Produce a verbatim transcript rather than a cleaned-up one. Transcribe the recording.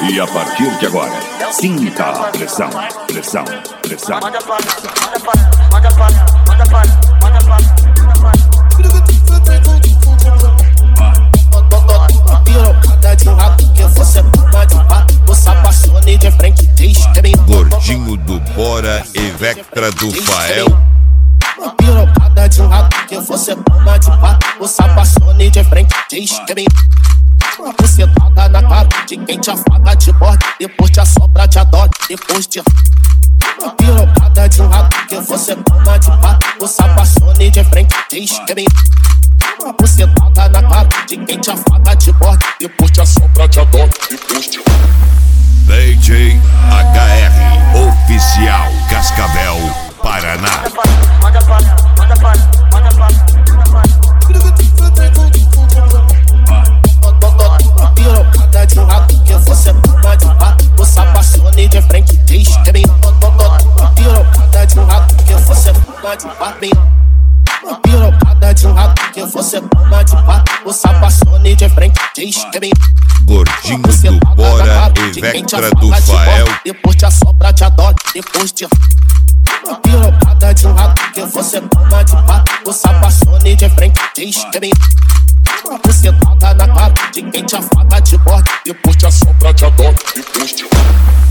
E a partir de agora, sinta a pressão, pressão, pressão. Manda pra lá, manda pra lá, manda pra lá, manda pra lá, manda pra lá, manda pra lá. Pirocada de rato que você toma de pato. Você apaixone de frente, diz que bem. Gordinho do Bora e Vectra do Fael. Pirocada de rato que você toma de pato. Você apaixone de frente, diz que bem. Você toca na cara de quem te afaga de borda. Depois te assopra, te adora, depois te... Pirocada de um rato que você toma de pato. Você apaixone de frente, diz que bem. Você toca na cara de quem te afaga de borda. Depois te assopra, te adora, depois te... D J H R Oficial Cascavel, Paraná. Manda pra lá, manda pra lá, manda pra lá, manda pra lá. Pirocada de um rato que você toma de pato. Você apaixone de frente, diz que bem. Pirocada de um rato que você toma de pato. Pirocada de um rato que você toma de pato. Você apaixone de frente, diz que bem. Gordinho do Bora e Vectra do Fael. Depois te assopra, te adora, depois te... Pirocada de um rato que você toma de pato. Você apaixone de frente, diz que bem. Você toca na cara de quem te afaga de borda. Depois te assopra, te adora, depois te...